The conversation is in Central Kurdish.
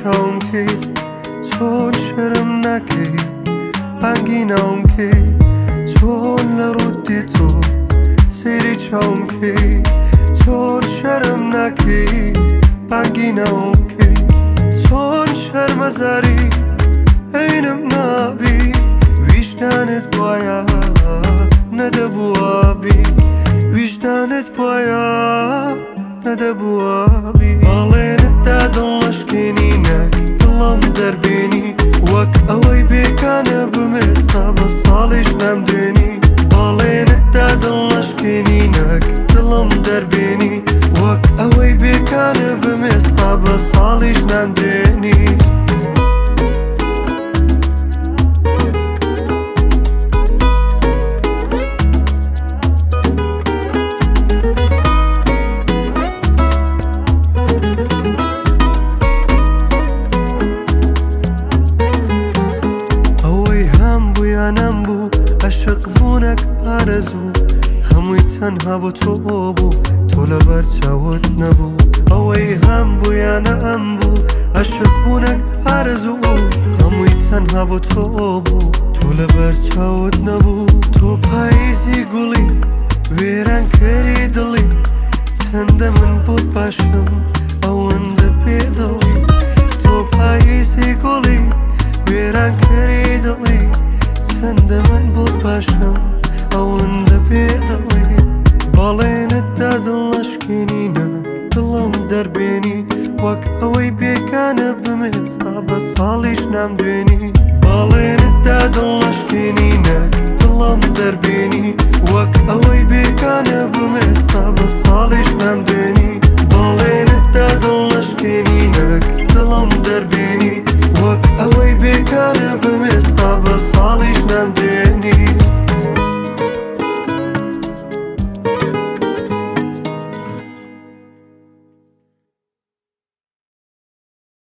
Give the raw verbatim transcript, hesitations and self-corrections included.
چاوم کی چون شرم نکی بنگی نام کی چون لرودی تو سری چاوم کی چون شرم نکی بنگی نام کی چون شرم زاری اینم نبی ویشتنت بایا نده بوابی ویشتنت بایا نده بوابی بالینت دادلش کنینک دلم دربینی وک اوی بیکانه بمستا بسالش نمدونی بالینت دادلش کنینک دلم دربینی وک اوی بیکانه بمستا بسالش نمدونی نمبو عشق بونک آرزو هموی تنها بو تو بو تو لبر چاوت نبو اوی هم بو یا نمبو عشق بونک آرزو هموی تنها بو تو بو تو لبر چاوت نبو تو پاییزی گلی ویران کری دلی چند من بود باشم اونده پیدلی تو پاییزی گلی ویران کری دلی چند من بود باشم اونده پیدلی بالینت دادلش کنینک دلم دربینی وک اوی بیکانه بمستا بسالیش نمدونی بالینت دادلش کنینک دلم دربینی وک اوی بیکانه بمستا بسالیش نمدونی بالینت دادلش کنینک دلم دربینی وک اوی بیکانه بمستا بسالیش نمدونی